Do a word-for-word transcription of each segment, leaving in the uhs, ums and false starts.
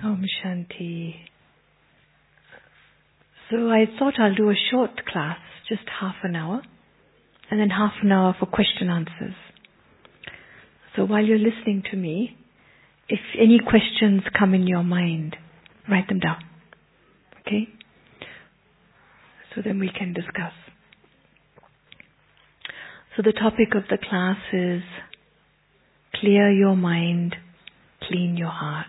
Om Shanti. So I thought I'll do a short class, just half an hour, and then half an hour for question answers. So while you're listening to me, if any questions come in your mind, write them down. Okay? So then we can discuss. So the topic of the class is clear your mind, clean your heart.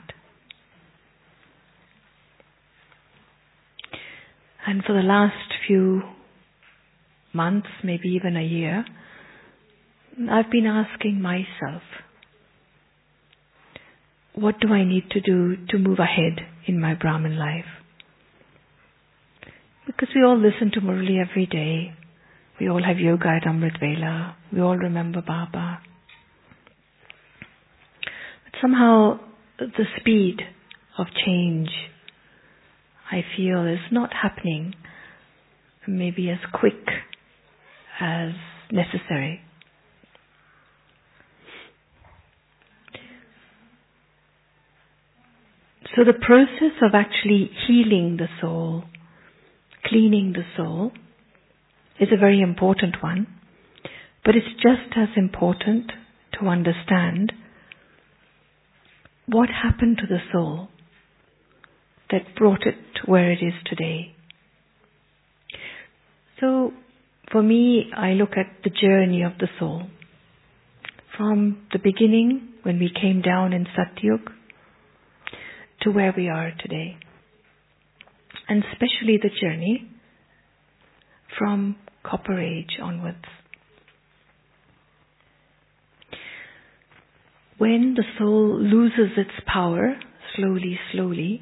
And for the last few months, maybe even a year, I've been asking myself, what do I need to do to move ahead in my Brahmin life? Because we all listen to Murli every day. We all have yoga at Amrit Vela. We all remember Baba. But somehow the speed of change, I feel, is not happening maybe as quick as necessary. So the process of actually healing the soul, cleaning the soul, is a very important one. But it's just as important to understand what happened to the soul that brought it to where it is today. So, for me, I look at the journey of the soul. From the beginning, when we came down in Satyug, to where we are today. And especially the journey from Copper Age onwards. When the soul loses its power, slowly, slowly,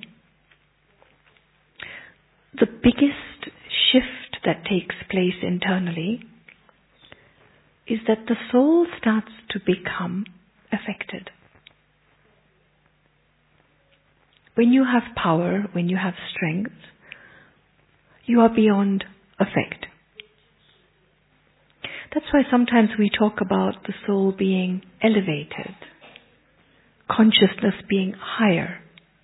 the biggest shift that takes place internally is that the soul starts to become affected. When you have power, when you have strength, you are beyond effect. That's why sometimes we talk about the soul being elevated, consciousness being higher.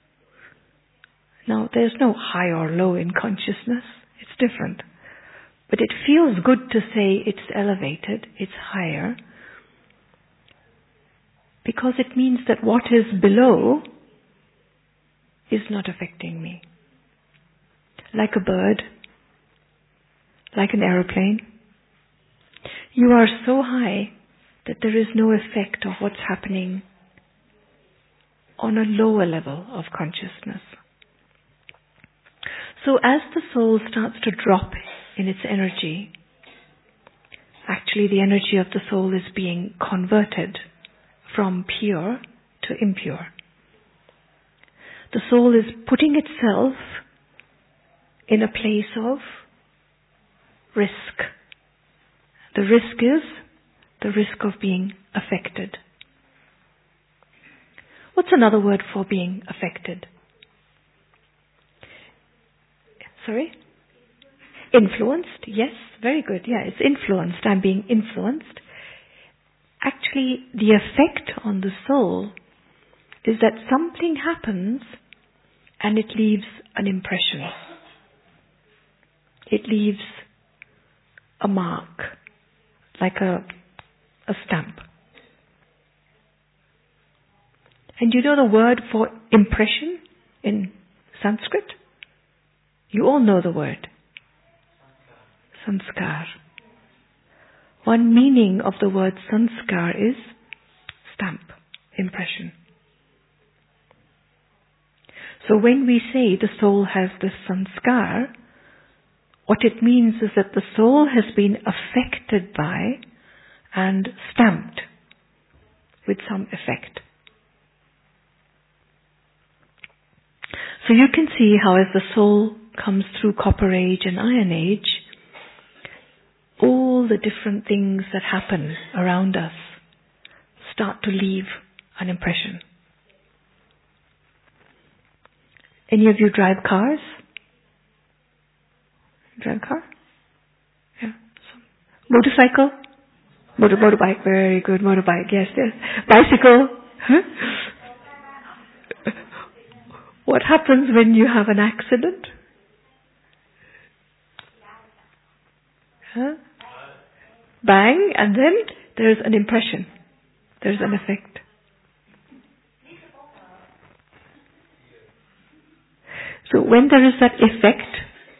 Now, there's no high or low in consciousness. It's different. But it feels good to say it's elevated, it's higher, because it means that what is below is not affecting me. Like a bird, like an aeroplane, you are so high that there is no effect of what's happening on a lower level of consciousness. So as the soul starts to drop in its energy, actually the energy of the soul is being converted from pure to impure. The soul is putting itself in a place of risk. The risk is the risk of being affected. What's another word for being affected? Sorry? Influenced, yes, very good. Yeah, it's influenced. I'm being influenced. Actually, the effect on the soul is that something happens and it leaves an impression. It leaves a mark, like a, a stamp. And you know the word for impression in Sanskrit? You all know the word. Sanskar. One meaning of the word sanskar is stamp, impression. So when we say the soul has this sanskar, what it means is that the soul has been affected by and stamped with some effect. So you can see how as the soul comes through Copper Age and Iron Age, all the different things that happen around us start to leave an impression. Any of you drive cars? Drive a car? Yeah. Motorcycle? Motor, motorbike, very good, motorbike, yes, yes. Bicycle? Huh? What happens when you have an accident? Huh? Bang, and then there's an impression. There's an effect. So when there is that effect,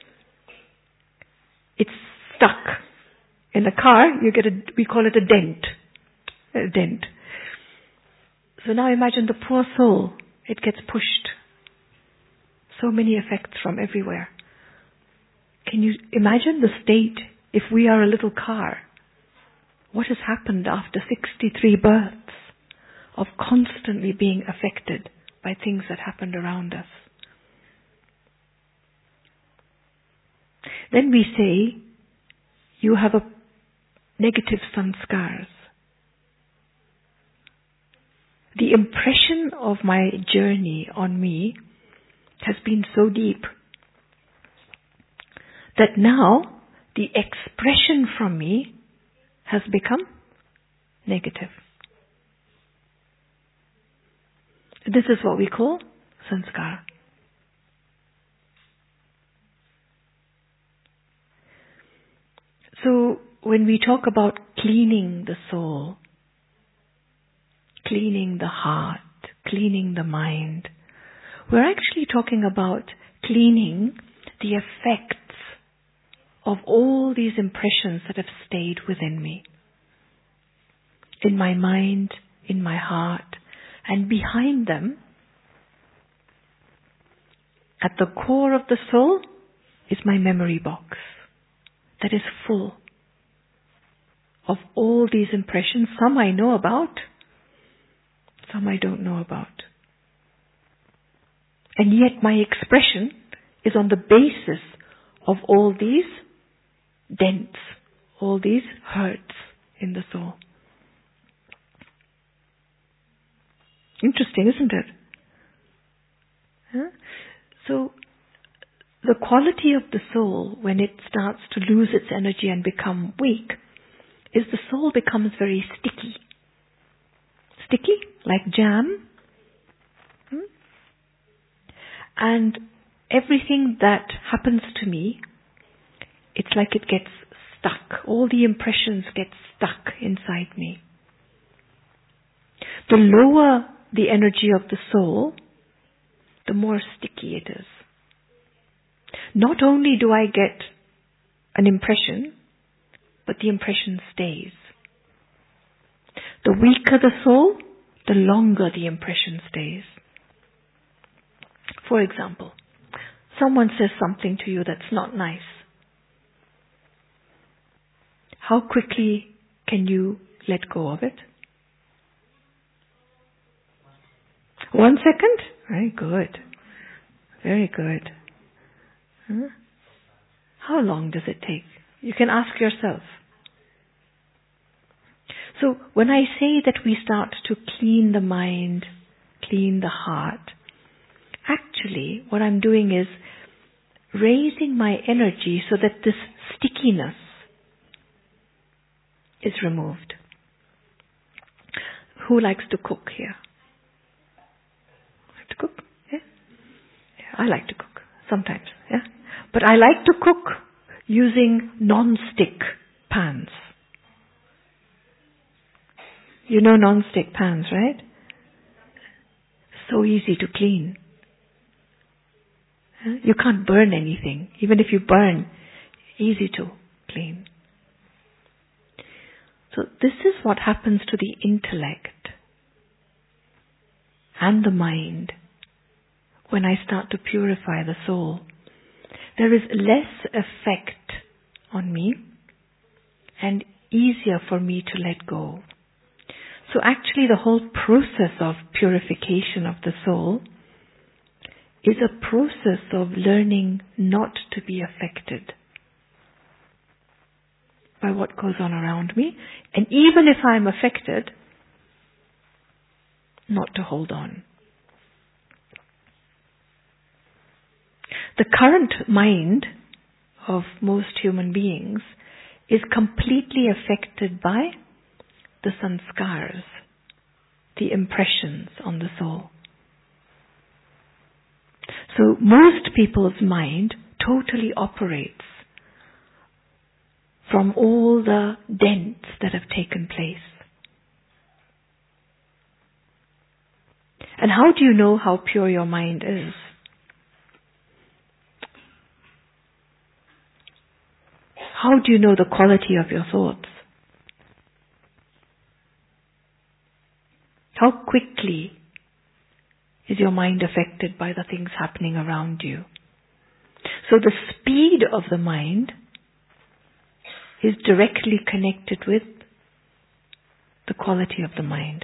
it's stuck. In a car, you get a, we call it a dent. A dent. So now imagine the poor soul. It gets pushed. So many effects from everywhere. Can you imagine the state if we are a little car? What has happened after sixty-three births of constantly being affected by things that happened around us? Then we say, you have a negative sanskars. The impression of my journey on me has been so deep that now the expression from me has become negative. This is what we call sanskar. So when we talk about cleaning the soul, cleaning the heart, cleaning the mind, we're actually talking about cleaning the effects of all these impressions that have stayed within me. In my mind, in my heart, and behind them, at the core of the soul, is my memory box that is full of all these impressions. Some I know about, some I don't know about. And yet my expression is on the basis of all these dents, all these hurts in the soul. Interesting, isn't it? Huh? So, the quality of the soul, when it starts to lose its energy and become weak, is the soul becomes very sticky. Sticky, like jam. Hmm? And everything that happens to me, it's like it gets stuck. All the impressions get stuck inside me. The lower the energy of the soul, the more sticky it is. Not only do I get an impression, but the impression stays. The weaker the soul, the longer the impression stays. For example, someone says something to you that's not nice. How quickly can you let go of it? One second? Very good. Very good. Huh? How long does it take? You can ask yourself. So when I say that we start to clean the mind, clean the heart, actually what I'm doing is raising my energy so that this stickiness is removed. Who likes to cook here? Like to cook? Yeah? Yeah, I like to cook sometimes. Yeah, but I like to cook using non-stick pans. You know non-stick pans, right? So easy to clean. You can't burn anything. Even if you burn, easy to clean. So this is what happens to the intellect and the mind when I start to purify the soul. There is less effect on me and easier for me to let go. So actually the whole process of purification of the soul is a process of learning not to be affected by what goes on around me. And even if I'm affected, not to hold on. The current mind of most human beings is completely affected by the sanskars, the impressions on the soul. So most people's mind totally operates from all the dents that have taken place. And how do you know how pure your mind is? How do you know the quality of your thoughts? How quickly is your mind affected by the things happening around you? So the speed of the mind is directly connected with the quality of the mind.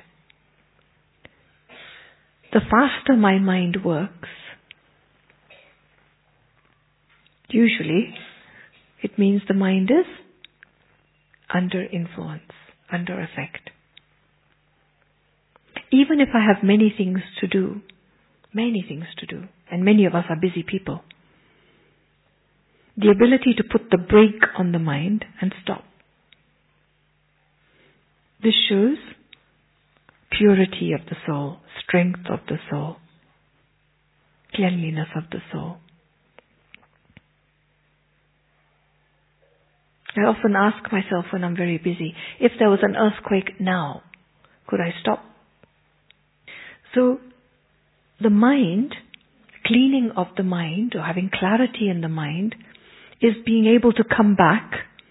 The faster my mind works, usually it means the mind is under influence, under effect. Even if I have many things to do, many things to do, and many of us are busy people, the ability to put the brake on the mind and stop. This shows purity of the soul, strength of the soul, cleanliness of the soul. I often ask myself when I'm very busy, if there was an earthquake now, could I stop? So the mind, cleaning of the mind, or having clarity in the mind, is being able to come back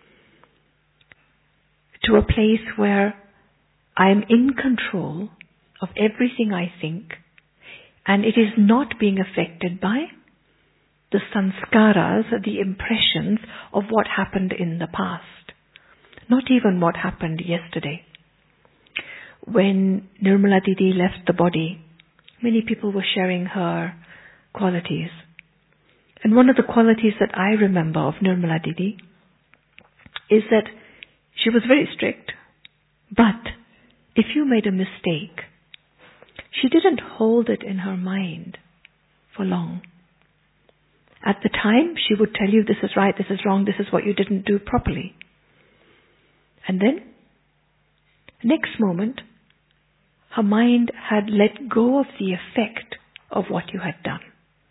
to a place where I am in control of everything I think, and it is not being affected by the sanskaras, the impressions of what happened in the past. Not even what happened yesterday. When Nirmala Didi left the body, many people were sharing her qualities. And one of the qualities that I remember of Nirmala Didi is that she was very strict, but if you made a mistake, she didn't hold it in her mind for long. At the time, she would tell you, this is right, this is wrong, this is what you didn't do properly. And then, next moment, her mind had let go of the effect of what you had done.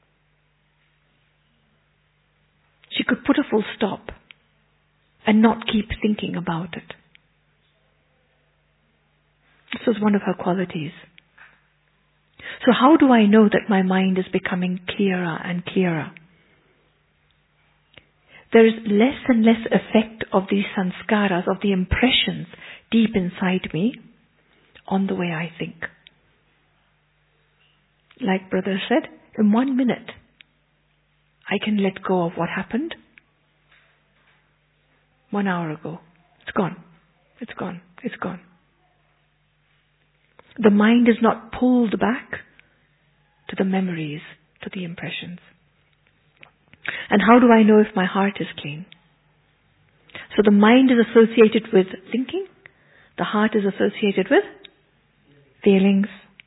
She could put a full stop and not keep thinking about it. This was one of her qualities. So how do I know that my mind is becoming clearer and clearer? There is less and less effect of these sanskaras, of the impressions deep inside me on the way I think. Like Brother said, in one minute, I can let go of what happened one hour ago. It's gone. It's gone. It's gone. The mind is not pulled back to the memories, to the impressions. And how do I know if my heart is clean? So the mind is associated with thinking. The heart is associated with feelings.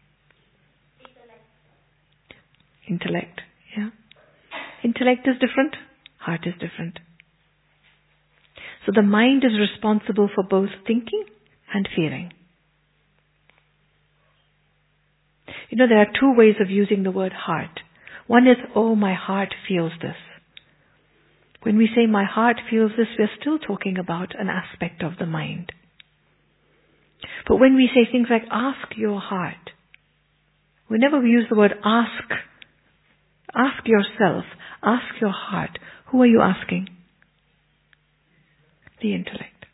Intellect. Yeah. Intellect is different. Heart is different. So the mind is responsible for both thinking and feeling. You know, there are two ways of using the word heart. One is, oh, my heart feels this. When we say my heart feels this, we're still talking about an aspect of the mind. But when we say things like ask your heart, whenever we use the word ask, ask yourself, ask your heart, who are you asking? The intellect.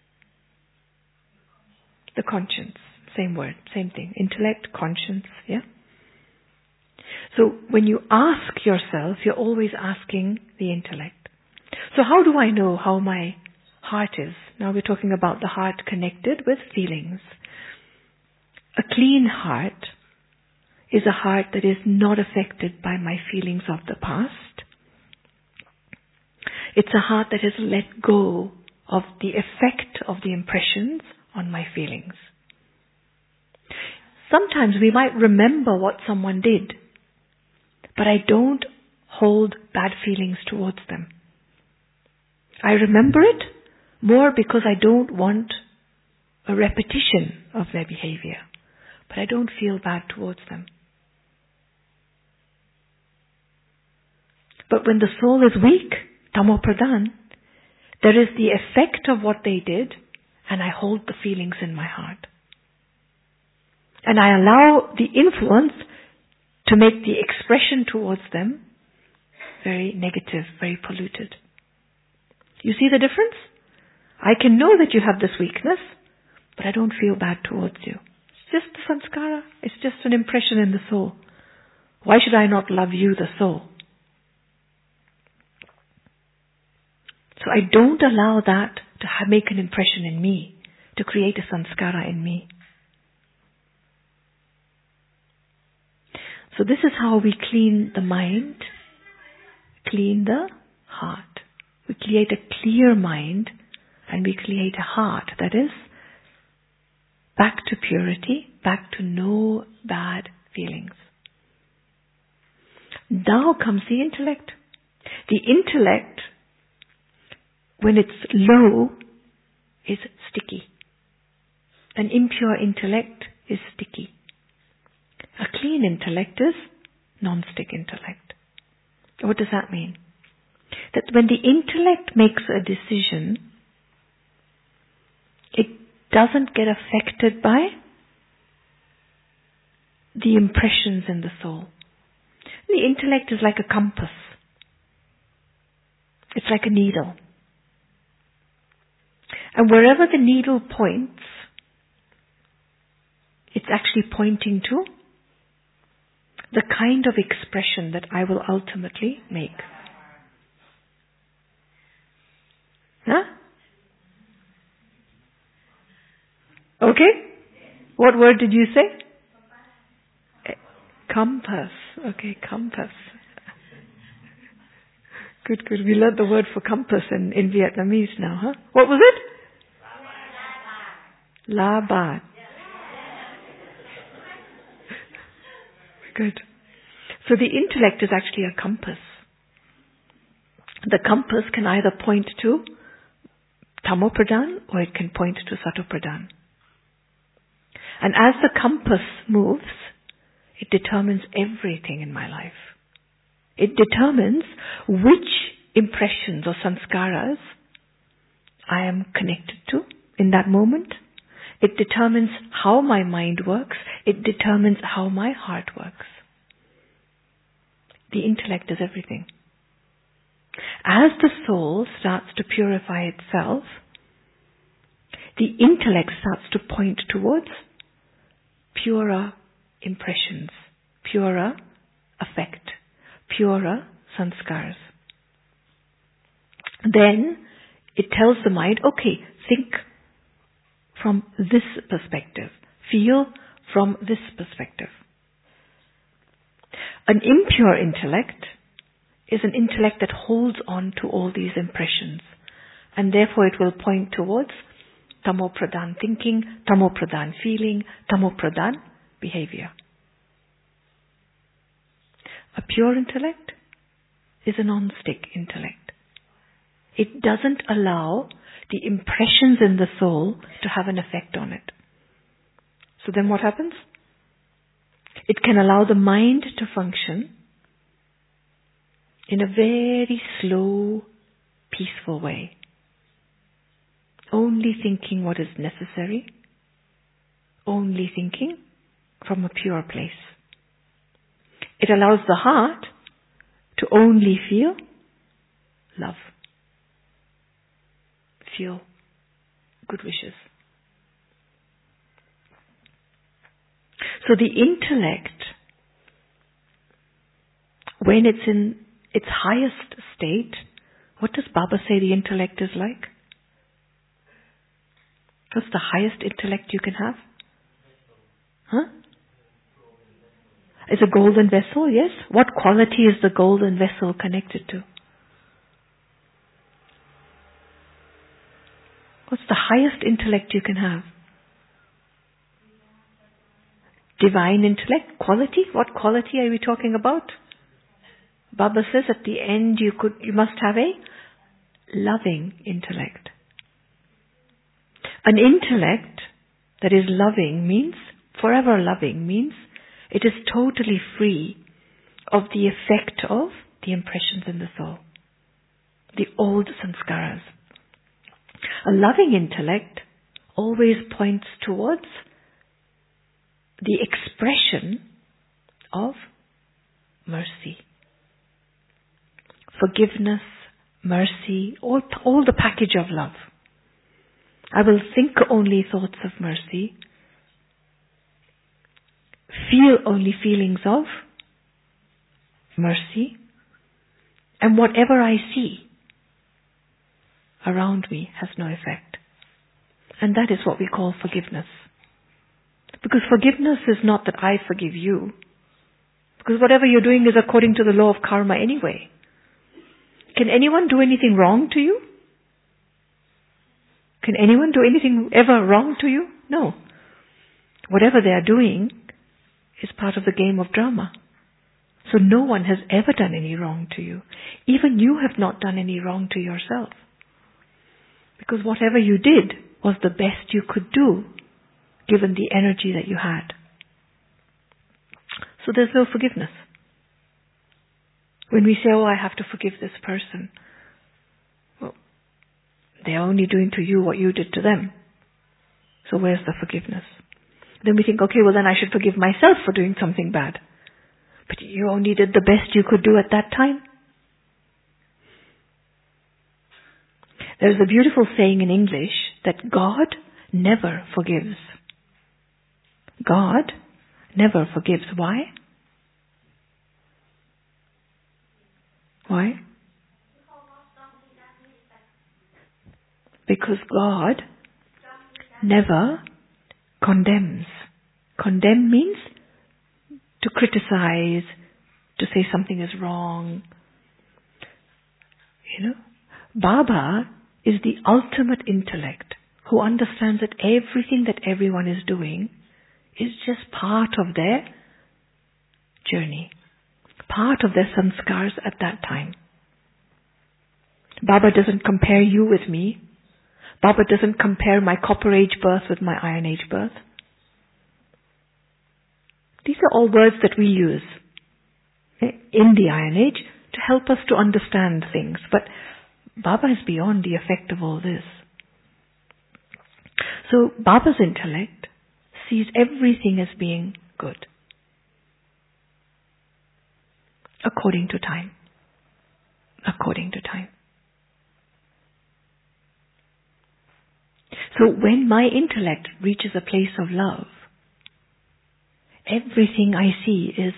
The conscience. Same word, same thing. Intellect, conscience, yeah? So when you ask yourself, you're always asking the intellect. So how do I know how my heart is? Now we're talking about the heart connected with feelings. A clean heart is a heart that is not affected by my feelings of the past. It's a heart that has let go of the effect of the impressions on my feelings. Sometimes we might remember what someone did, but I don't hold bad feelings towards them. I remember it more because I don't want a repetition of their behavior, but I don't feel bad towards them. But when the soul is weak, tamo pradhan, there is the effect of what they did, and I hold the feelings in my heart. And I allow the influence to make the expression towards them very negative, very polluted. You see the difference? I can know that you have this weakness, but I don't feel bad towards you. It's just a sanskara. It's just an impression in the soul. Why should I not love you, the soul? So I don't allow that to have, make an impression in me, to create a sanskara in me. So this is how we clean the mind, clean the heart. We create a clear mind and we create a heart that is back to purity, back to no bad feelings. Now comes the intellect. The intellect, when it's low, is sticky. An impure intellect is sticky. A clean intellect is non-stick intellect. What does that mean? That when the intellect makes a decision, it doesn't get affected by the impressions in the soul. The intellect is like a compass. It's like a needle. And wherever the needle points, it's actually pointing to the kind of expression that I will ultimately make. Huh? Okay? What word did you say? Compass. Okay, compass. Good, good. We learned the word for compass in, in Vietnamese now, huh? What was it? La Ba. Good. So the intellect is actually a compass. The compass can either point to Tamo Pradhan or it can point to Sato Pradhan. And as the compass moves, it determines everything in my life. It determines which impressions or sanskaras I am connected to in that moment. It determines how my mind works. It determines how my heart works. The intellect is everything. As the soul starts to purify itself, the intellect starts to point towards purer impressions, purer affect, purer sanskars. Then it tells the mind, okay, think from this perspective, feel from this perspective. An impure intellect is an intellect that holds on to all these impressions, and therefore it will point towards Tamo Pradhan thinking, Tamo Pradhan feeling, Tamo Pradhan behavior. A pure intellect is a non-stick intellect. It doesn't allow the impressions in the soul to have an effect on it. So then what happens? It can allow the mind to function in a very slow, peaceful way. Only thinking what is necessary. Only thinking from a pure place. It allows the heart to only feel love. Feel good wishes. So the intellect, when it's in its highest state, what does Baba say the intellect is like? What's the highest intellect you can have? Huh? It's a golden vessel, yes. What quality is the golden vessel connected to? What's the highest intellect you can have? Divine intellect, quality. What quality are we talking about? Baba says at the end you could, you must have a loving intellect. An intellect that is loving means, forever loving means, it is totally free of the effect of the impressions in the soul, the old sanskaras. A loving intellect always points towards the expression of mercy, forgiveness, mercy, all, all the package of love. I will think only thoughts of mercy, feel only feelings of mercy, and whatever I see around me has no effect. And that is what we call forgiveness. Because forgiveness is not that I forgive you. Because whatever you're doing is according to the law of karma anyway. Can anyone do anything wrong to you? Can anyone do anything ever wrong to you? No. Whatever they are doing is part of the game of drama. So no one has ever done any wrong to you. Even you have not done any wrong to yourself. Because whatever you did was the best you could do, given the energy that you had. So there's no forgiveness. When we say, oh, I have to forgive this person, well, they're only doing to you what you did to them. So where's the forgiveness? Then we think, okay, well then I should forgive myself for doing something bad. But you only did the best you could do at that time. There's a beautiful saying in English that God never forgives. God never forgives. Why? Why? Because God never condemns. Condemn means to criticize, to say something is wrong. You know, Baba is the ultimate intellect who understands that everything that everyone is doing is just part of their journey, part of their sanskars at that time. Baba doesn't compare you with me. Baba doesn't compare my copper age birth with my iron age birth. These are all words that we use in the Iron Age to help us to understand things. But Baba is beyond the effect of all this. So Baba's intellect sees everything as being good, according to time. According to time. So when my intellect reaches a place of love, everything I see is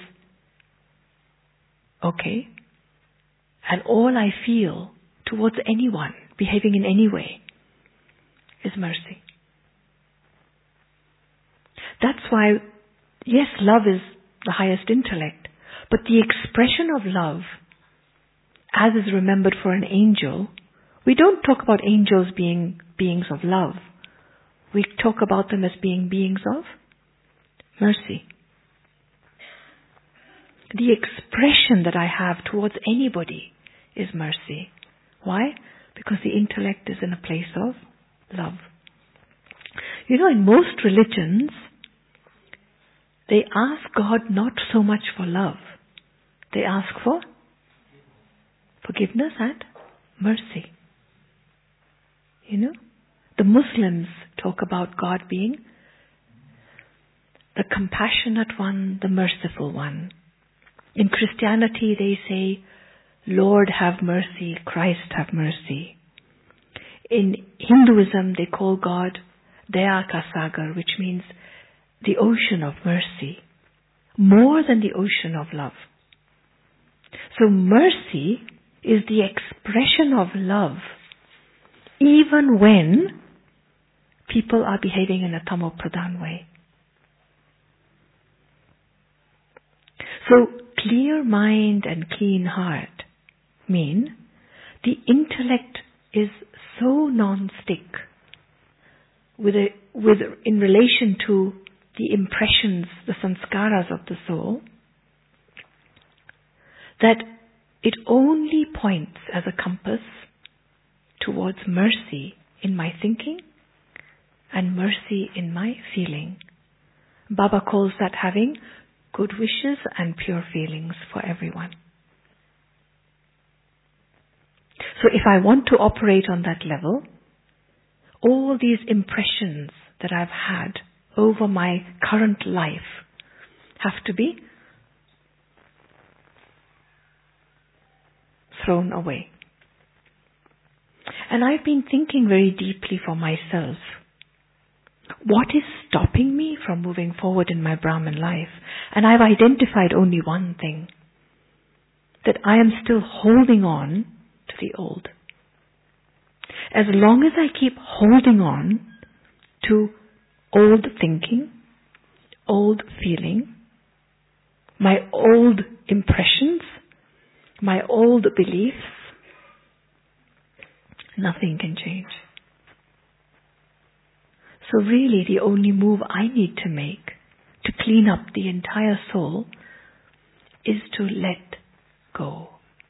okay. And all I feel towards anyone behaving in any way is mercy. That's why, yes, love is the highest intellect, but the expression of love, as is remembered for an angel, we don't talk about angels being beings of love. We talk about them as being beings of mercy. The expression that I have towards anybody is mercy. Why? Because the intellect is in a place of love. You know, in most religions, they ask God not so much for love. They ask for forgiveness and mercy. You know, the Muslims talk about God being the compassionate one, the merciful one. In Christianity, they say, Lord have mercy, Christ have mercy. In Hinduism, they call God Daya Ka Sagar, which means the ocean of mercy, more than the ocean of love. So mercy is the expression of love, even when people are behaving in a tamo pradhan way. So clear mind and clean heart mean the intellect is so non-stick with a, with in relation to the impressions, the sanskaras of the soul, that it only points as a compass towards mercy in my thinking and mercy in my feeling. Baba calls that having good wishes and pure feelings for everyone. So if I want to operate on that level, all these impressions that I've had over my current life have to be thrown away. And I've been thinking very deeply for myself, what is stopping me from moving forward in my Brahman life? And I've identified only one thing, that I am still holding on to the old. As long as I keep holding on to old thinking, old feeling, my old impressions, my old beliefs, nothing can change. So really the only move I need to make to clean up the entire soul is to let go.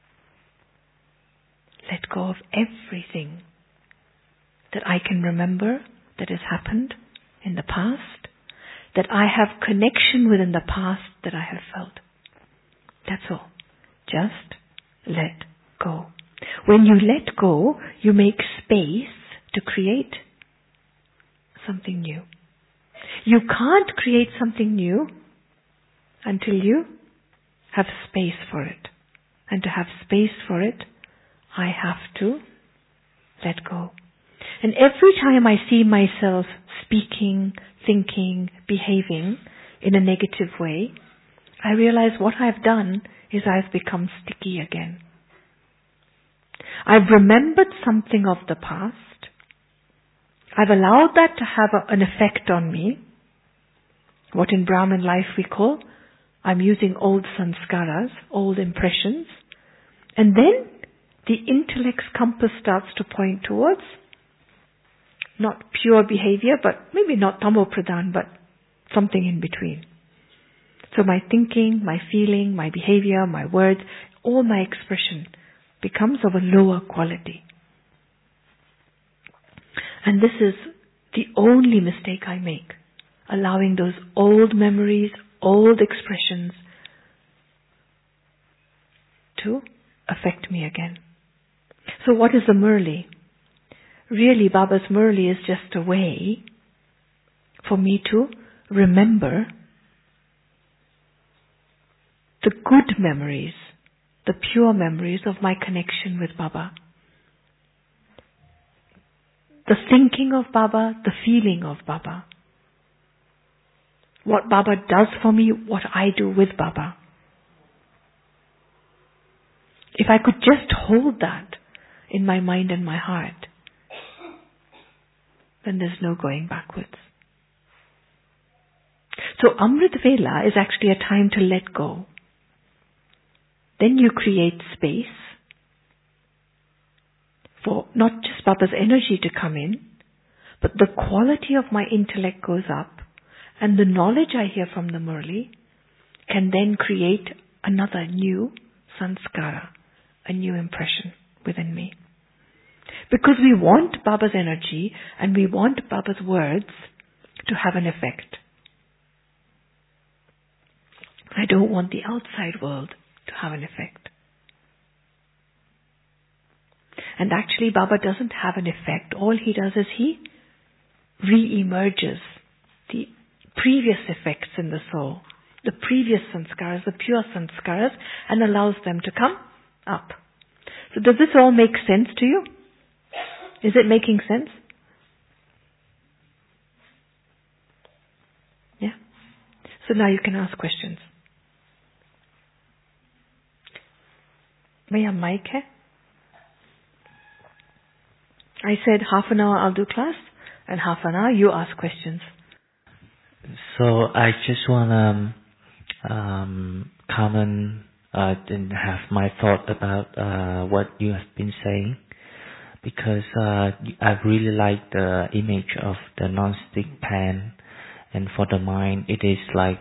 Let go of everything that I can remember that has happened in the past, that I have connection with in the past that I have felt. That's all. Just let go. When you let go, you make space to create something new. You can't create something new until you have space for it. And to have space for it, I have to let go. And every time I see myself speaking, thinking, behaving in a negative way, I realize what I've done is I've become sticky again. I've remembered something of the past. I've allowed that to have a, an effect on me. What in Brahman life we call, I'm using old sanskaras, old impressions. And then the intellect's compass starts to point towards not pure behavior, but maybe not tamo pradhan, but something in between. So my thinking, my feeling, my behavior, my words, all my expression becomes of a lower quality. And this is the only mistake I make, allowing those old memories, old expressions to affect me again. So what is the Murli? Really, Baba's Murli is just a way for me to remember the good memories, the pure memories of my connection with Baba. The thinking of Baba, the feeling of Baba. What Baba does for me, what I do with Baba. If I could just hold that in my mind and my heart, then there's no going backwards. So Amrit Vela is actually a time to let go. Then you create space for not just Baba's energy to come in, but the quality of my intellect goes up, and the knowledge I hear from the Murli can then create another new sanskara, a new impression within me. Because we want Baba's energy and we want Baba's words to have an effect. I don't want the outside world to have an effect. And actually Baba doesn't have an effect. All he does is he re-emerges the previous effects in the soul, the previous sanskaras, the pure sanskaras, and allows them to come up. So does this all make sense to you? Is it making sense? Yeah? So now you can ask questions. May I mic hai? I said half an hour I'll do class, and half an hour you ask questions. So I just want to um, comment uh, and have my thought about uh, what you have been saying, because uh, I really like the image of the non-stick pan, and for the mind it is like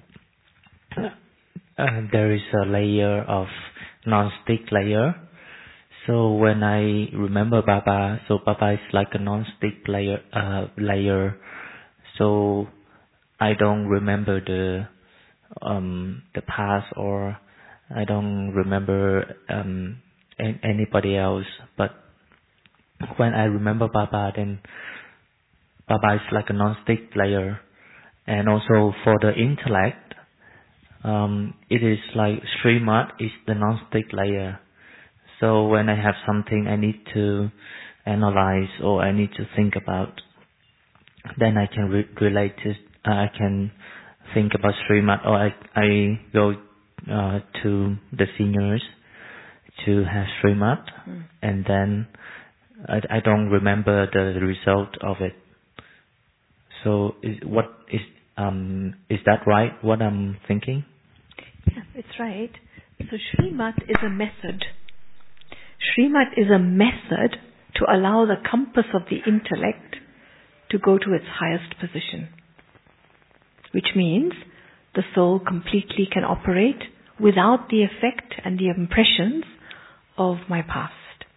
uh, there is a layer of non-stick layer. So when I remember Baba, so Baba is like a non-stick layer, uh, layer. So I don't remember the um, the past, or I don't remember um, an- anybody else. But when I remember Baba, then Baba is like a non-stick layer. And also for the intellect, um, it is like Srimad is the non-stick layer. So when I have something I need to analyze or I need to think about, then I can re- relate to, uh, I can think about Srimad, or I, I go uh, to the seniors to have Srimad, mm. and then I, I don't remember the result of it. So is, what is um is that right? What I'm thinking? Yeah, it's right. So Srimad is a method. Srimad is a method to allow the compass of the intellect to go to its highest position, which means the soul completely can operate without the effect and the impressions of my past.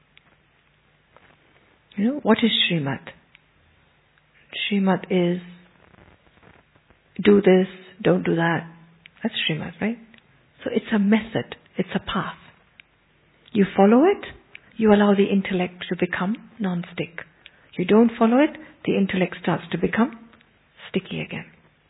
You know, what is Srimad? Srimad is do this, don't do that. That's Srimad, right? So it's a method, it's a path. You follow it, you allow the intellect to become non-stick. You don't follow it, the intellect starts to become sticky again.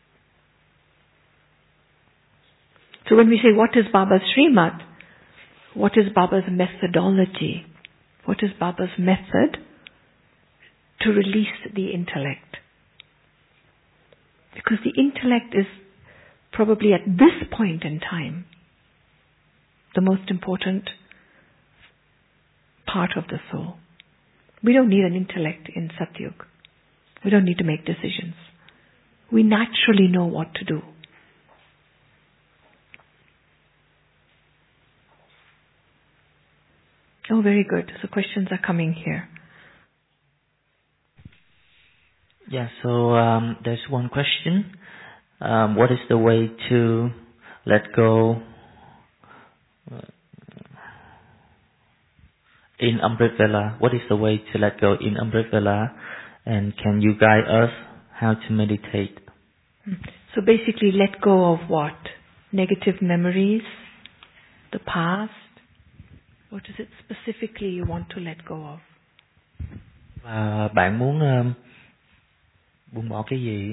So when we say, what is Baba's Srimad? What is Baba's methodology? What is Baba's method to release the intellect? Because the intellect is probably at this point in time the most important part of the soul. We don't need an intellect in Satyug. We don't need to make decisions. We naturally know what to do. Oh, very good. So questions are coming here. Yeah, so um, there's one question. Um, what is the way to let go uh, in Amrit Vela? What is the way to let go in Amrit Vela? And can you guide us how to meditate? So basically let go of what? Negative memories? The past? What is it specifically you want to let go of? Và bạn muốn um, buông bỏ cái gì?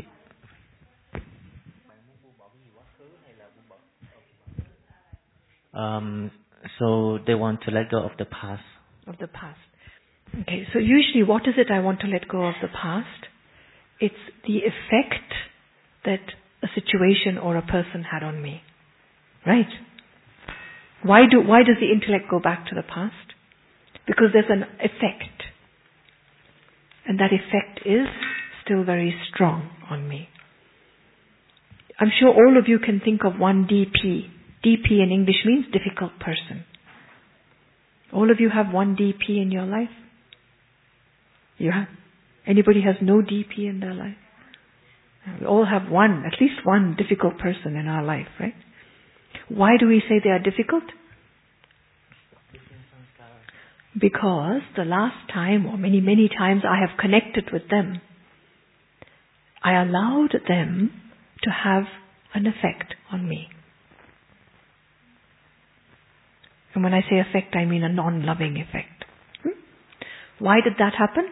Um, so they want to let go of the past. Of the past. Okay, so usually what is it I want to let go of the past? It's the effect that a situation or a person had on me. Right? Why do why does the intellect go back to the past? Because there's an effect. And that effect is still very strong on me. I'm sure all of you can think of one D P. D P in English means difficult person. All of you have one D P in your life? You have? Anybody has no D P in their life? We all have one, at least one difficult person in our life, right? Why do we say they are difficult? Because the last time, or many, many times I have connected with them, I allowed them to have an effect on me. And when I say effect, I mean a non-loving effect. Hmm? Why did that happen?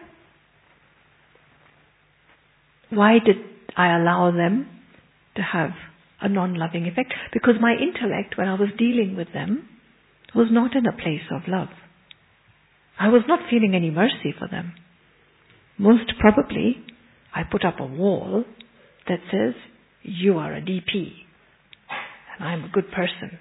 Why did I allow them to have a non-loving effect? Because my intellect, when I was dealing with them, was not in a place of love. I was not feeling any mercy for them. Most probably, I put up a wall that says, you are a D P, and I'm a good person.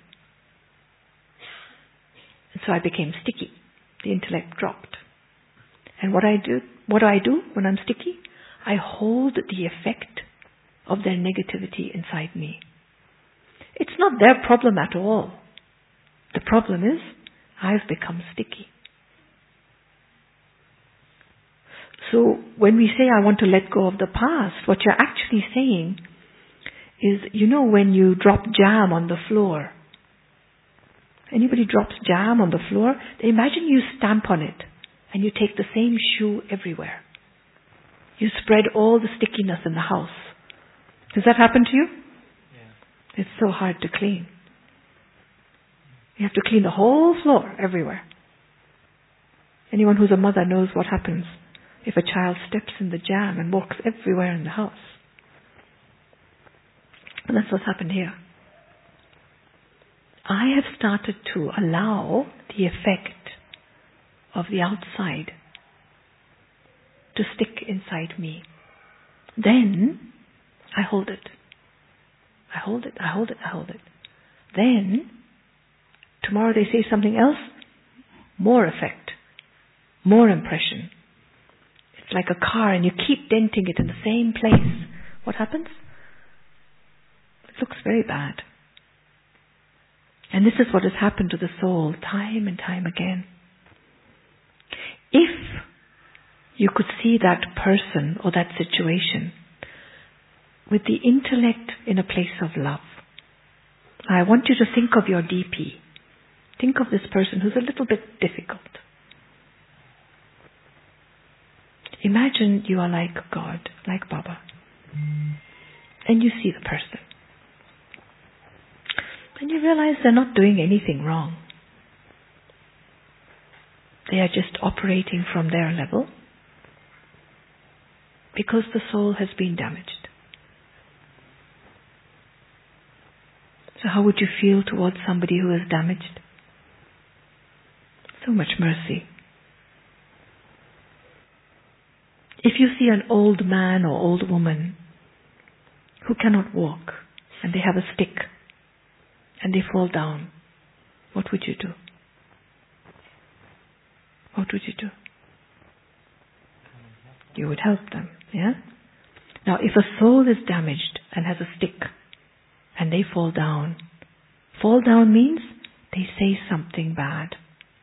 And so I became sticky. The intellect dropped. And what I do, what do I do when I'm sticky? I hold the effect of their negativity inside me. It's not their problem at all. The problem is, I've become sticky. So when we say I want to let go of the past, what you're actually saying is, you know when you drop jam on the floor, anybody drops jam on the floor, imagine you stamp on it and you take the same shoe everywhere. You spread all the stickiness in the house. Does that happen to you? Yeah. It's so hard to clean. You have to clean the whole floor everywhere. Anyone who's a mother knows what happens if a child steps in the jam and walks everywhere in the house. And that's what's happened here. I have started to allow the effect of the outside to stick inside me. Then I hold it. I hold it, I hold it, I hold it. Then, tomorrow they say something else, more effect, more impression. It's like a car and you keep denting it in the same place. What happens? It looks very bad. And this is what has happened to the soul time and time again. If you could see that person or that situation with the intellect in a place of love, I want you to think of your D P. Think of this person who's a little bit difficult. Imagine you are like God, like Baba, and you see the person. And you realize they're not doing anything wrong. They are just operating from their level because the soul has been damaged. So how would you feel towards somebody who is damaged? So much mercy. If you see an old man or old woman who cannot walk and they have a stick and they fall down, what would you do? What would you do? You would help them, yeah? Now, if a soul is damaged and has a stick and they fall down, fall down means they say something bad.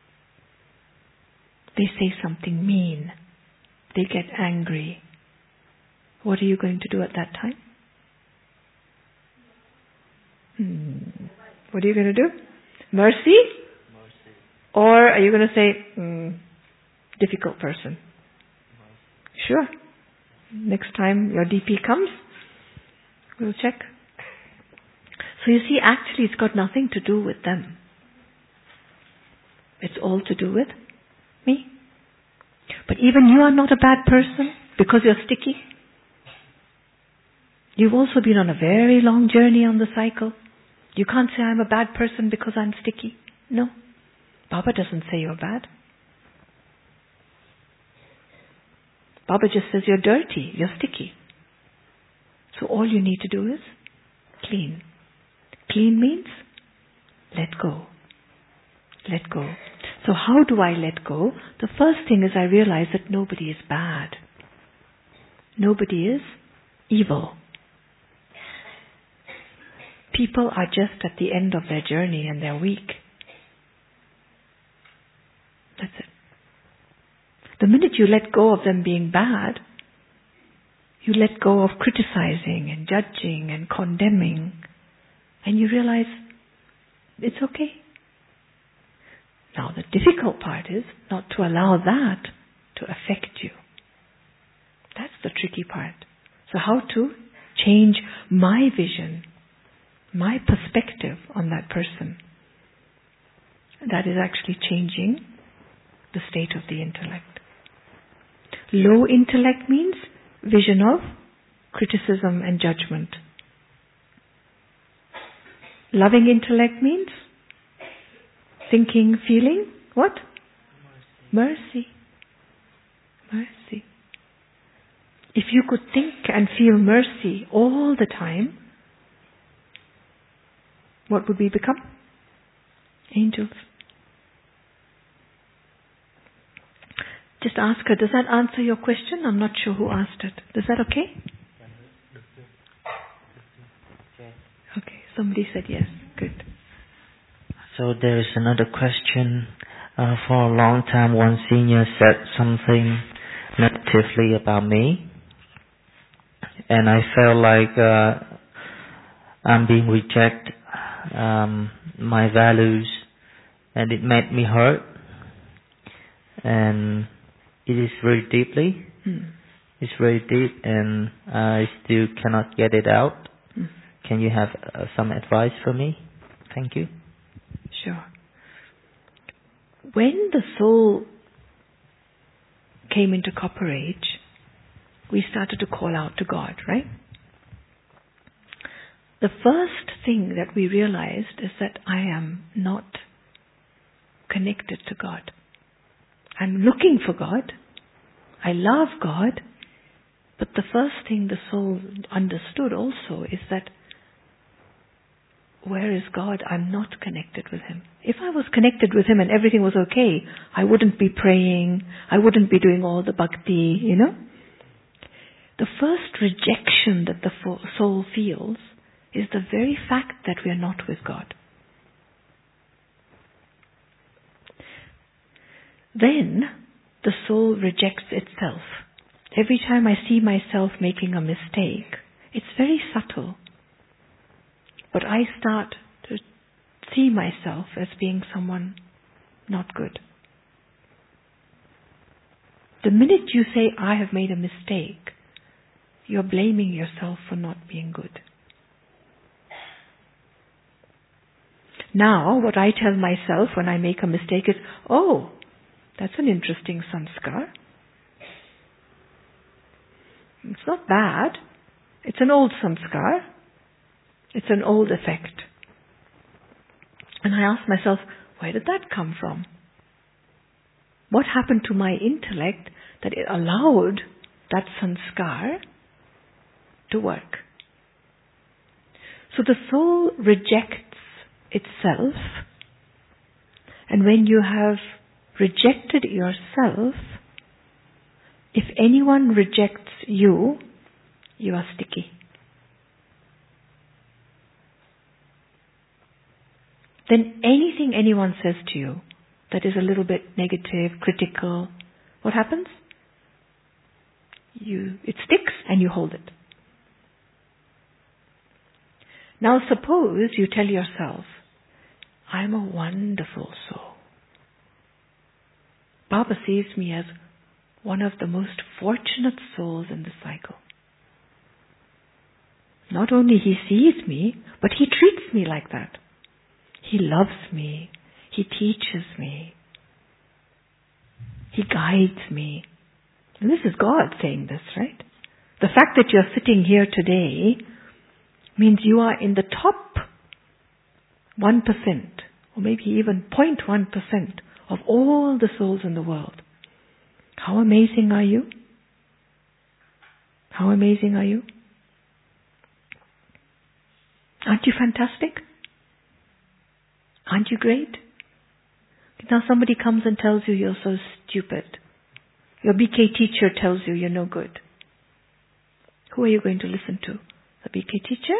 They say something mean. They get angry. What are you going to do at that time? Hmm. What are you going to do? Mercy? Mercy. Or are you going to say, hmm, difficult person? Mercy. Sure. Next time your D P comes, we'll check. So you see, actually it's got nothing to do with them. It's all to do with me. But even you are not a bad person because you're sticky. You've also been on a very long journey on the cycle. You can't say I'm a bad person because I'm sticky. No. Baba doesn't say you're bad. Baba just says you're dirty, you're sticky. So all you need to do is clean. Clean means let go. Let go. So how do I let go? The first thing is I realize that nobody is bad. Nobody is evil. People are just at the end of their journey and they're weak. That's it. The minute you let go of them being bad, you let go of criticizing and judging and condemning, and you realize it's okay. Now the difficult part is not to allow that to affect you. That's the tricky part. So how to change my vision, my perspective on that person. That is actually changing the state of the intellect. Low intellect means vision of criticism and judgment. Loving intellect means thinking, feeling, what? Mercy. Mercy. Mercy. If you could think and feel mercy all the time, what would we become? Angels. Just ask her, does that answer your question? I'm not sure who asked it. Is that okay? Okay, somebody said yes. Good. So there is another question. Uh, for a long time, one senior said something negatively about me, and I felt like uh, I'm being rejected, um, my values, and it made me hurt. And it is very deeply. Mm. It's very deep, and I still cannot get it out. Mm. Can you have uh, some advice for me? Thank you. Sure. When the soul came into Copper Age, we started to call out to God, right? The first thing that we realized is that I am not connected to God. I'm looking for God. I love God. But the first thing the soul understood also is that where is God? I'm not connected with Him. If I was connected with Him and everything was okay, I wouldn't be praying. I wouldn't be doing all the bhakti, you know. The first rejection that the soul feels is the very fact that we are not with God. Then the soul rejects itself. Every time I see myself making a mistake, it's very subtle. But I start to see myself as being someone not good. The minute you say, I have made a mistake, you're blaming yourself for not being good. Now, what I tell myself when I make a mistake is, oh, that's an interesting sanskar. It's not bad. It's an old samskar. It's an old effect. And I ask myself, where did that come from? What happened to my intellect that it allowed that sanskar to work? So the soul rejects itself. And when you have rejected yourself, if anyone rejects you, you are sticky. Then anything anyone says to you that is a little bit negative, critical, what happens? You, it sticks and you hold it. Now suppose you tell yourself, I'm a wonderful soul. Baba sees me as one of the most fortunate souls in the cycle. Not only he sees me, but he treats me like that. He loves me. He teaches me. He guides me. And this is God saying this, right? The fact that you're sitting here today means you are in the top one percent, or maybe even zero point one percent of all the souls in the world. How amazing are you? How amazing are you? Aren't you fantastic? Aren't you great? Now somebody comes and tells you you're so stupid. Your B K teacher tells you you're no good. Who are you going to listen to? The B K teacher?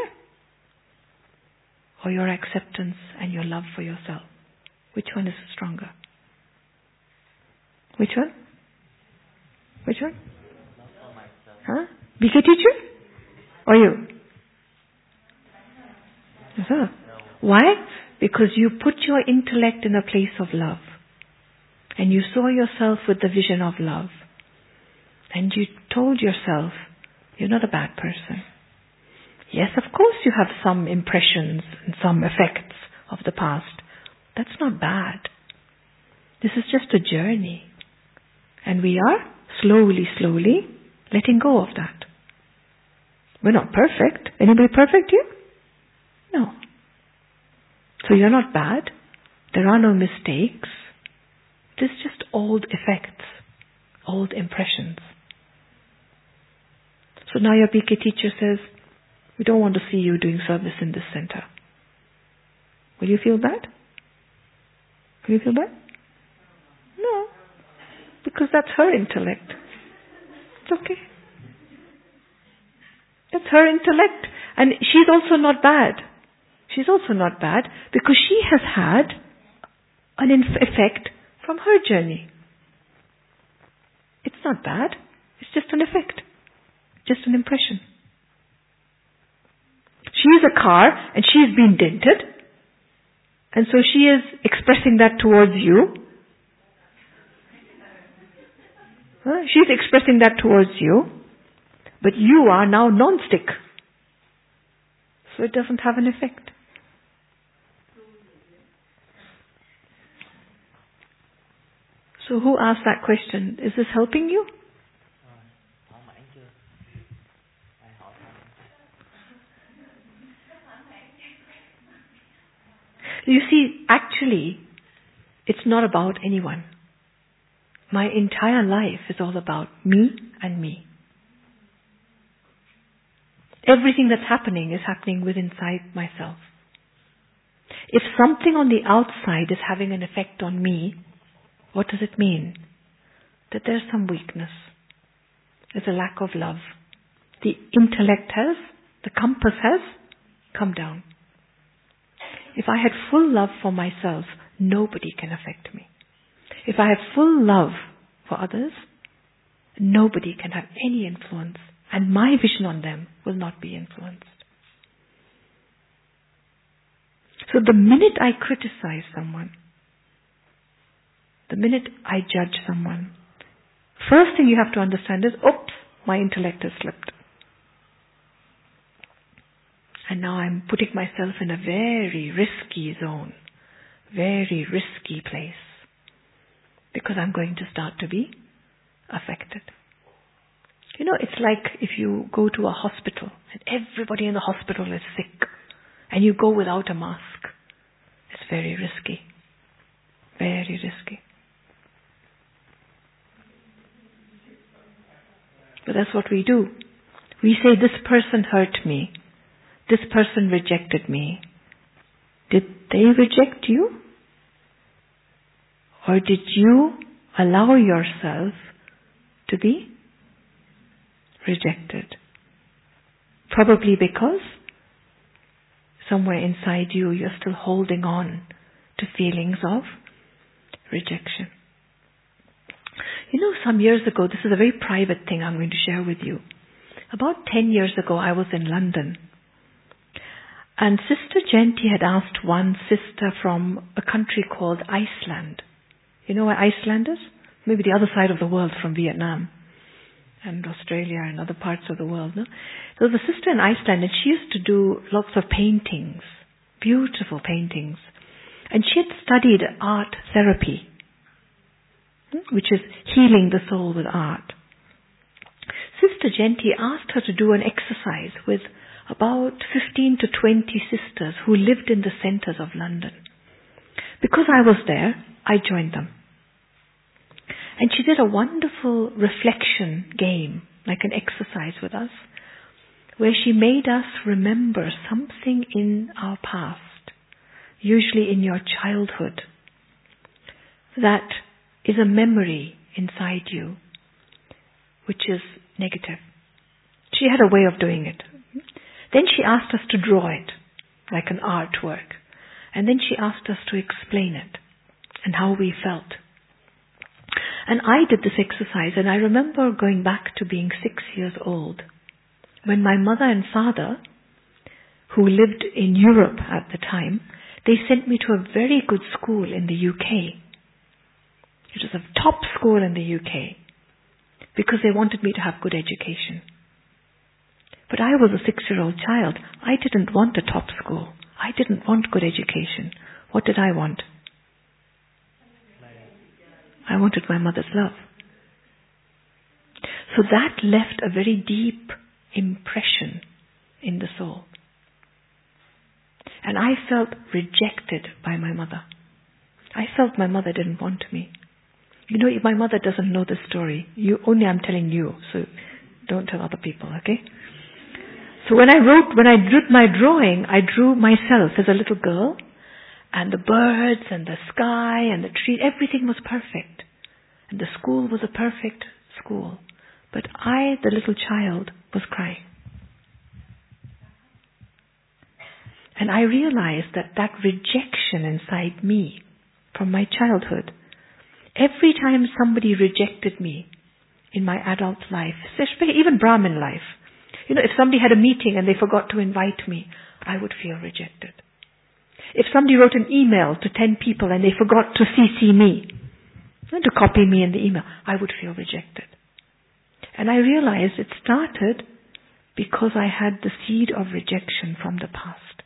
Or your acceptance and your love for yourself? Which one is stronger? Which one? Which one? Huh? B K teacher? Or you? Uh-huh. Why? Because you put your intellect in a place of love. And you saw yourself with the vision of love. And you told yourself, you're not a bad person. Yes, of course you have some impressions and some effects of the past. That's not bad. This is just a journey. And we are slowly, slowly letting go of that. We're not perfect. Anybody perfect here? No. So you're not bad. There are no mistakes. It is just old effects, old impressions. So now your B K teacher says, we don't want to see you doing service in this center. Will you feel bad? Will you feel bad? No. Because that's her intellect. It's okay. That's her intellect. And she's also not bad. She's also not bad because she has had an effect from her journey. It's not bad. It's just an effect. Just an impression. She's a car and she's been dented. And so she is expressing that towards you. Huh? She's expressing that towards you. But you are now non-stick. So it doesn't have an effect. So who asked that question? Is this helping you? You see, actually, it's not about anyone. My entire life is all about me and me. Everything that's happening is happening within inside myself. If something on the outside is having an effect on me, what does it mean? That there's some weakness. There's a lack of love. The intellect has, the compass has come down. If I had full love for myself, nobody can affect me. If I have full love for others, nobody can have any influence, and my vision on them will not be influenced. So the minute I criticize someone, the minute I judge someone, first thing you have to understand is, oops, my intellect has slipped. And now I'm putting myself in a very risky zone, very risky place, because I'm going to start to be affected. You know, it's like if you go to a hospital and everybody in the hospital is sick and you go without a mask. It's very risky, very risky. But that's what we do. We say, this person hurt me. This person rejected me. Did they reject you? Or did you allow yourself to be rejected? Probably because somewhere inside you, you're still holding on to feelings of rejection. You know, some years ago, this is a very private thing I'm going to share with you. About ten years ago, I was in London. And Sister Genti had asked one sister from a country called Iceland. You know where Iceland is? Maybe the other side of the world from Vietnam and Australia and other parts of the world. No? There was a sister in Iceland, and she used to do lots of paintings, beautiful paintings. And she had studied art therapy, which is healing the soul with art. Sister Genti asked her to do an exercise with about fifteen to twenty sisters who lived in the centres of London. Because I was there, I joined them. And she did a wonderful reflection game, like an exercise with us, where she made us remember something in our past, usually in your childhood, that is a memory inside you, which is negative. She had a way of doing it. Then she asked us to draw it, like an artwork. And then she asked us to explain it and how we felt. And I did this exercise, and I remember going back to being six years old, when my mother and father, who lived in Europe at the time, they sent me to a very good school in the U K. It was a top school in the U K, because they wanted me to have good education. But I was a six-year-old child. I didn't want a top school. I didn't want good education. What did I want? I wanted my mother's love. So that left a very deep impression in the soul. And I felt rejected by my mother. I felt my mother didn't want me. You know, my mother doesn't know the story. You only I'm telling you, so don't tell other people, okay? So when I wrote, when I drew my drawing, I drew myself as a little girl, and the birds and the sky and the tree, everything was perfect. And the school was a perfect school. But I, the little child, was crying. And I realized that that rejection inside me from my childhood, every time somebody rejected me in my adult life, especially even Brahmin life, you know, if somebody had a meeting and they forgot to invite me, I would feel rejected. If somebody wrote an email to ten people and they forgot to C C me, to copy me in the email, I would feel rejected. And I realized it started because I had the seed of rejection from the past.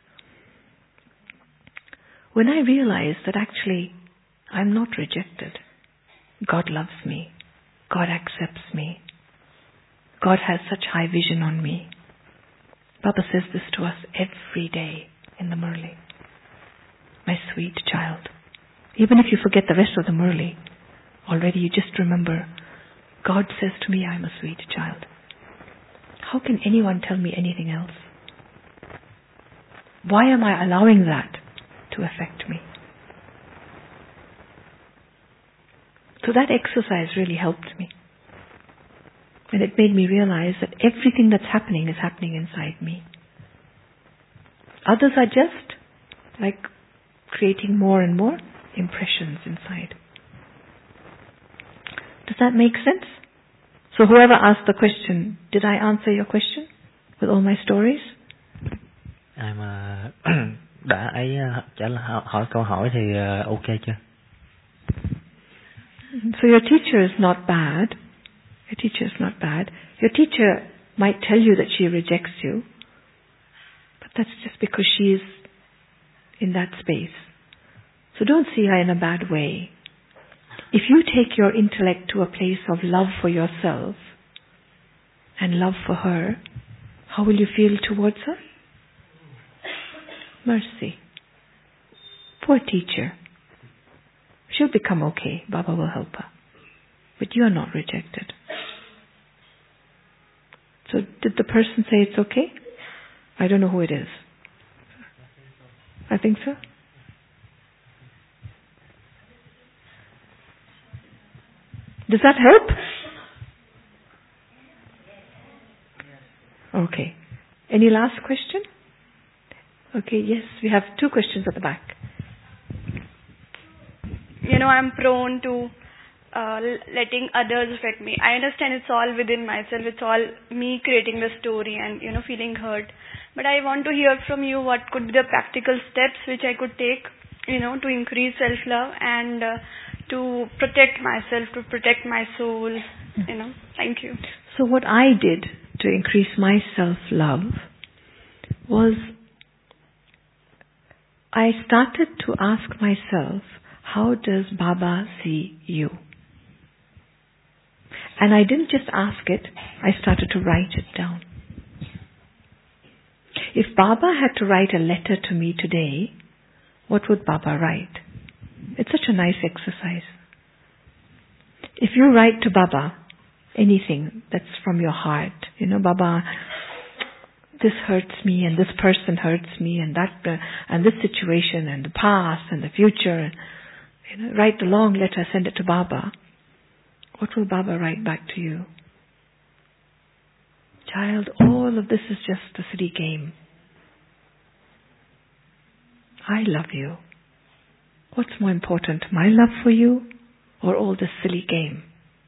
When I realized that actually I'm not rejected, God loves me. God accepts me. God has such high vision on me. Baba says this to us every day in the Murli. My sweet child. Even if you forget the rest of the Murli, already you just remember, God says to me, I'm a sweet child. How can anyone tell me anything else? Why am I allowing that to affect me? So that exercise really helped me. And it made me realize that everything that's happening is happening inside me. Others are just like creating more and more impressions inside. Does that make sense? So whoever asked the question, did I answer your question with all my stories? Ai mà đã ấy trả lời hỏi câu hỏi thì uh, ok chưa? So your teacher is not bad. Your teacher is not bad. Your teacher might tell you that she rejects you, but that's just because she is in that space. So don't see her in a bad way. If you take your intellect to a place of love for yourself and love for her, how will you feel towards her? Mercy. Poor teacher. She'll become okay. Baba will help her. But you are not rejected. So did the person say it's okay? I don't know who it is. I think so. Does that help? Okay. Any last question? Okay, yes, we have two questions at the back. You know, I'm prone to uh, letting others affect me. I understand it's all within myself. It's all me creating the story and, you know, feeling hurt. But I want to hear from you what could be the practical steps which I could take, you know, to increase self-love and uh, to protect myself, to protect my soul, you know. Thank you. So what I did to increase my self-love was I started to ask myself, how does Baba see you? And I didn't just ask it, I started to write it down. If Baba had to write a letter to me today, what would Baba write? It's such a nice exercise. If you write to Baba anything that's from your heart, you know, Baba, this hurts me and this person hurts me and that uh, and this situation and the past and the future, you know, write a long letter, send it to Baba. What will Baba write back to you? Child, all of this is just a silly game. I love you. What's more important, my love for you or all this silly game?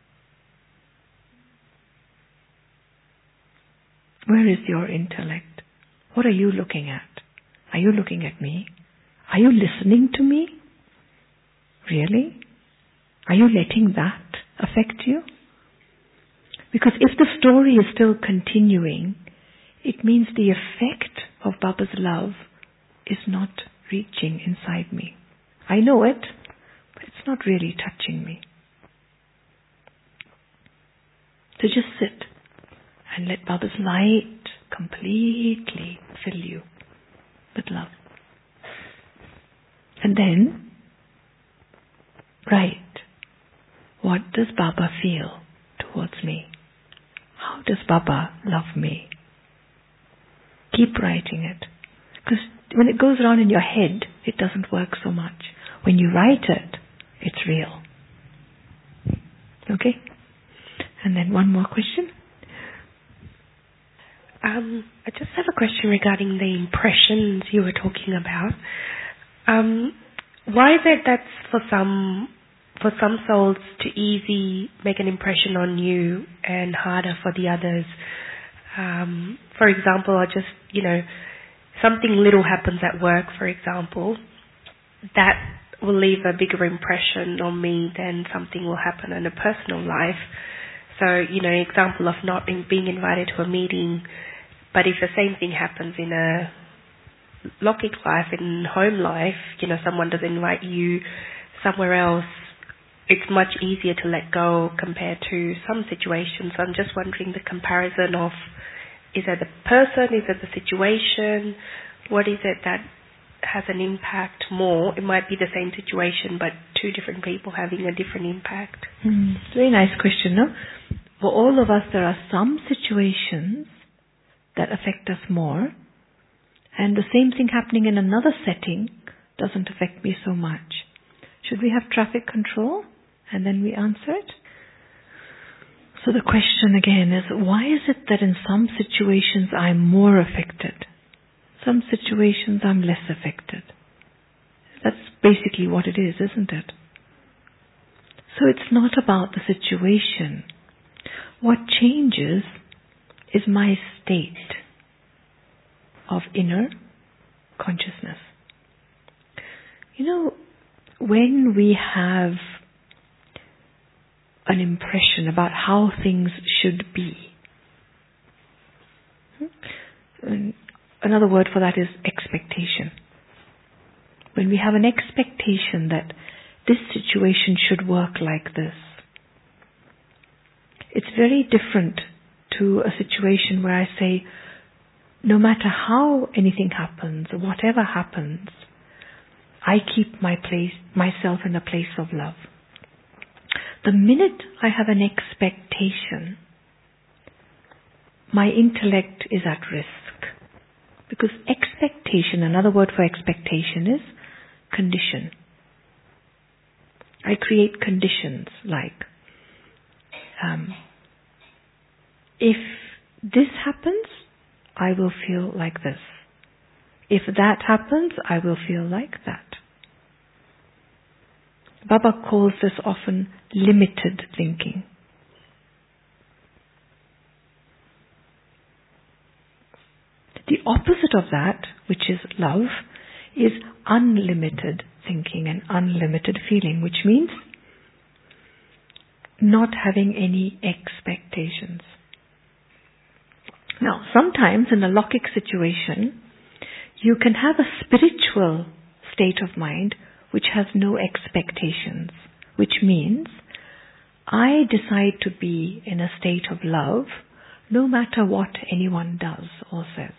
Where is your intellect? What are you looking at? Are you looking at me? Are you listening to me? Really? Are you letting that affect you? Because if the story is still continuing, it means the effect of Baba's love is not reaching inside me. I know it, but it's not really touching me. So just sit and let Baba's light completely fill you with love. And then write, what does Baba feel towards me? How does Baba love me? Keep writing it. Because when it goes around in your head, it doesn't work so much. When you write it, it's real. Okay? And then one more question. Um, I just have a question regarding the impressions you were talking about. Um, why is it that for some for some souls to easy make an impression on you and harder for the others? Um, for example, I just, you know, something little happens at work, for example, that will leave a bigger impression on me than something will happen in a personal life. So, you know, example of not being invited to a meeting, but if the same thing happens in a Lokik life, in home life, you know, someone doesn't invite you somewhere else, it's much easier to let go compared to some situations. I'm just wondering the comparison of, is it the person, is it the situation, what is it that has an impact more? It might be the same situation, but two different people having a different impact. Mm, very nice question, no? For all of us, there are some situations that affect us more, and the same thing happening in another setting doesn't affect me so much. Should we have traffic control? And then we answer it. So the question again is, why is it that in some situations I'm more affected? Some situations I'm less affected. That's basically what it is, isn't it? So it's not about the situation. What changes is my state of inner consciousness. You know, when we have an impression about how things should be, and another word for that is expectation. When we have an expectation that this situation should work like this, it's very different to a situation where I say, no matter how anything happens, whatever happens, I keep my place, myself in a place of love. The minute I have an expectation, my intellect is at risk. Because expectation, another word for expectation is condition. I create conditions like, um, if this happens, I will feel like this. If that happens, I will feel like that. Baba calls this often limited thinking. The opposite of that, which is love, is unlimited thinking and unlimited feeling, which means not having any expectations. Now, sometimes in a Lokik situation, you can have a spiritual state of mind which has no expectations, which means I decide to be in a state of love no matter what anyone does or says.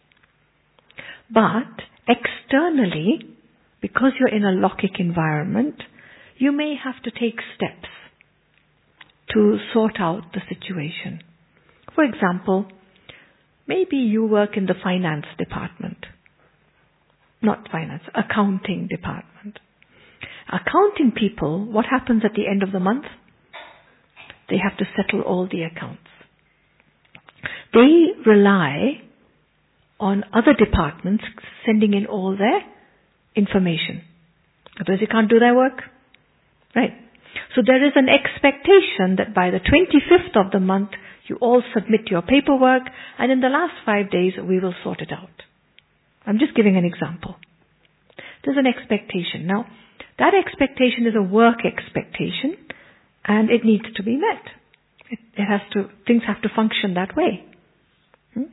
But externally, because you're in a Lokik environment, you may have to take steps to sort out the situation. For example, maybe you work in the finance department. Not finance, accounting department. Accounting people, what happens at the end of the month? They have to settle all the accounts. They rely on other departments sending in all their information. Otherwise they can't do their work. Right. So there is an expectation that by the twenty-fifth of the month you all submit your paperwork, and in the last five days we will sort it out. I'm just giving an example. There's an expectation. Now, that expectation is a work expectation, and it needs to be met. It, it has to, things have to function that way. Hmm?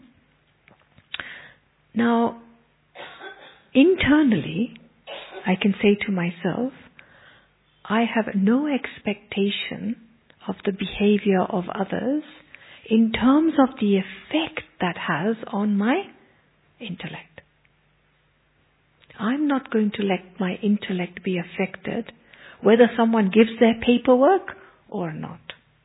Now, internally, I can say to myself, I have no expectation of the behavior of others in terms of the effect that has on my intellect. I'm not going to let my intellect be affected whether someone gives their paperwork or not.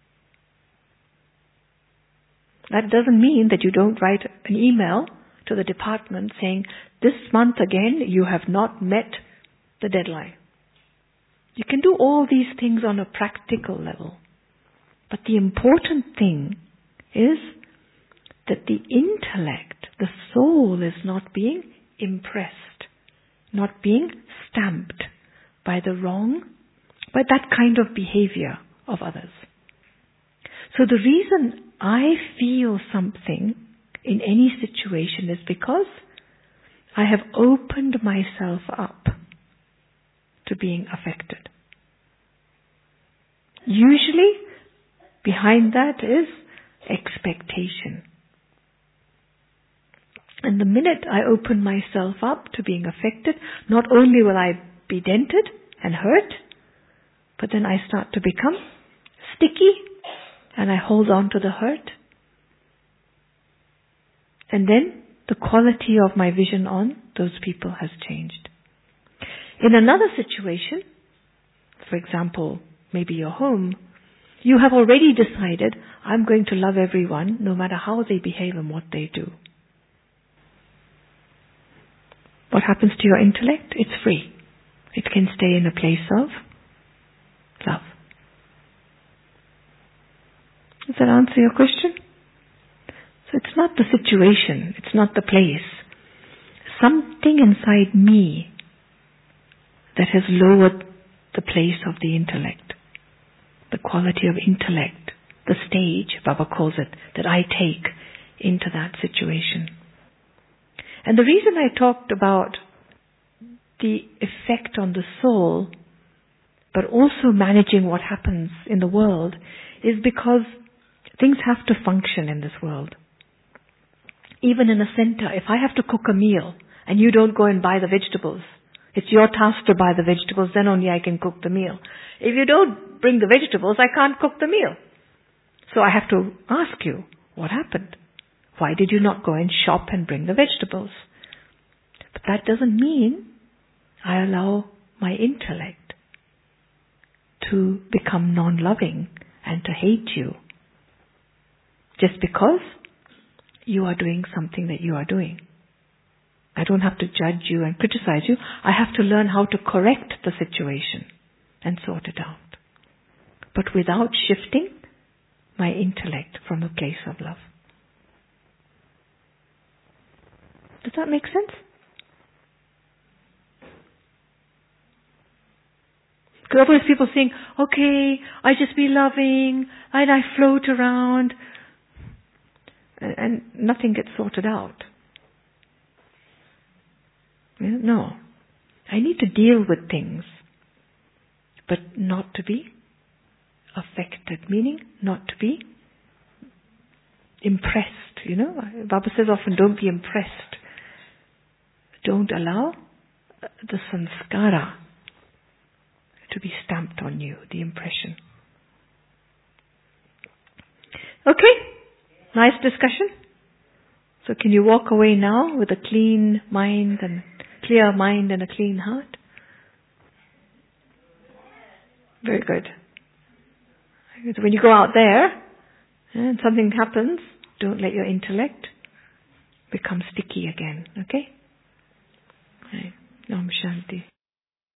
That doesn't mean that you don't write an email to the department saying, this month again you have not met the deadline. You can do all these things on a practical level. But the important thing is that the intellect, the soul, is not being impressed, not being stamped by the wrong, by that kind of behavior of others. So the reason I feel something in any situation is because I have opened myself up to being affected. Usually, behind that is expectation. And the minute I open myself up to being affected, not only will I be dented and hurt, But then I start to become sticky and I hold on to the hurt. And then the quality of my vision on those people has changed. In another situation, for example, maybe your home, you have already decided, I'm going to love everyone no matter how they behave and what they do. What happens to your intellect? It's free. It can stay in a place of love. Does that answer your question? So it's not the situation, it's not the place. Something inside me that has lowered the place of the intellect, the quality of intellect, the stage, Baba calls it, that I take into that situation. And the reason I talked about the effect on the soul, but also managing what happens in the world, is because things have to function in this world. Even in a center, if I have to cook a meal and you don't go and buy the vegetables, it's your task to buy the vegetables, then only I can cook the meal. If you don't bring the vegetables, I can't cook the meal. So I have to ask you, what happened? Why did you not go and shop and bring the vegetables? But that doesn't mean I allow my intellect to become non-loving and to hate you just because you are doing something that you are doing. I don't have to judge you and criticize you. I have to learn how to correct the situation and sort it out. But without shifting my intellect from a place of love. Does that make sense? Because otherwise people think, okay, I just be loving, and I float around, and, and nothing gets sorted out. Yeah, no. I need to deal with things, but not to be affected, meaning not to be impressed, you know. Baba says often, don't be impressed. Don't allow the sanskara to be stamped on you, the impression. Okay, nice discussion. So can you walk away now with a clean mind and clear mind and a clean heart? Very good. When you go out there and something happens, don't let your intellect become sticky again, okay? Right. Om Shanti.